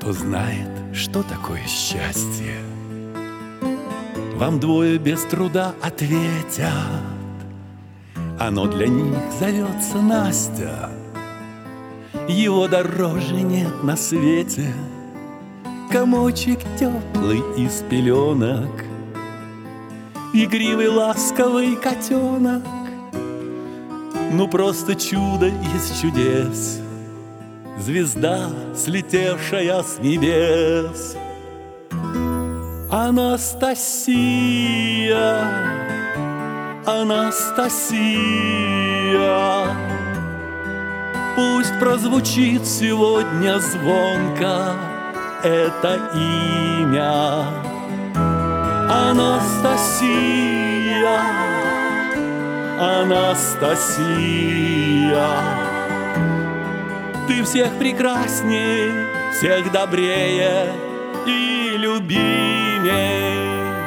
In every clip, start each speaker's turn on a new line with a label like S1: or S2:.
S1: кто знает, что такое счастье. Вам двое без труда ответят, оно для них зовется Настя. Его дороже нет на свете, комочек теплый из пеленок, игривый ласковый котенок. Ну просто чудо из чудес, звезда, слетевшая с небес. Анастасия, Анастасия, пусть прозвучит сегодня звонко это имя. Анастасия, Анастасия, ты всех прекрасней, всех добрее и любимей.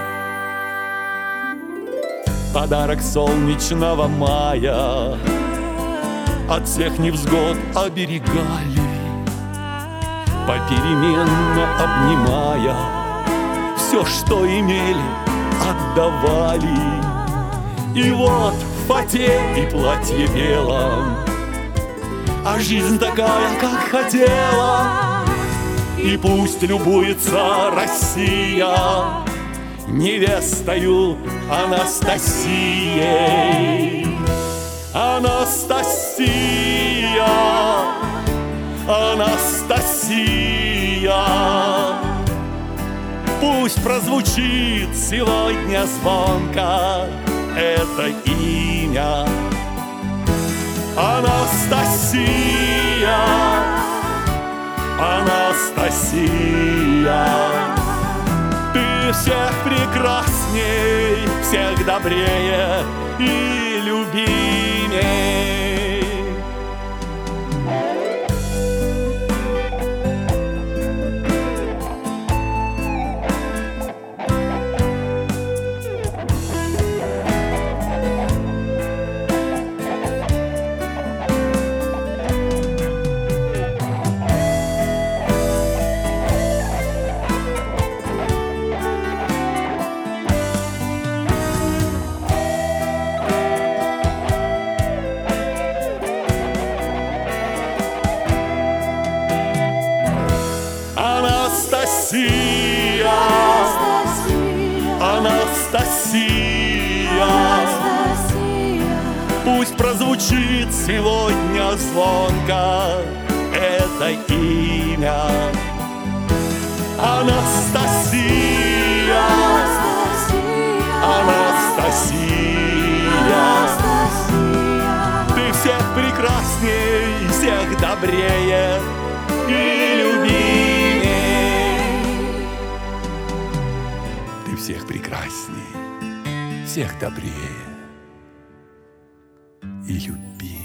S1: Подарок солнечного мая от всех невзгод оберегали, попеременно обнимая, все, что имели, отдавали. И вот в фате и платье белом, а жизнь такая, как хотела. И пусть любуется Россия невестою Анастасией. Анастасия, Анастасия, пусть прозвучит сегодня звонко это имя. Анастасия, Анастасия, ты всех прекрасней, всех добрее и любимей. Анастасия, Анастасия, пусть прозвучит сегодня звонко это имя. Анастасия, Анастасия, ты всех прекрасней, всех добрее и любимей. Ты всех прекрасней, всех добрее и любимей.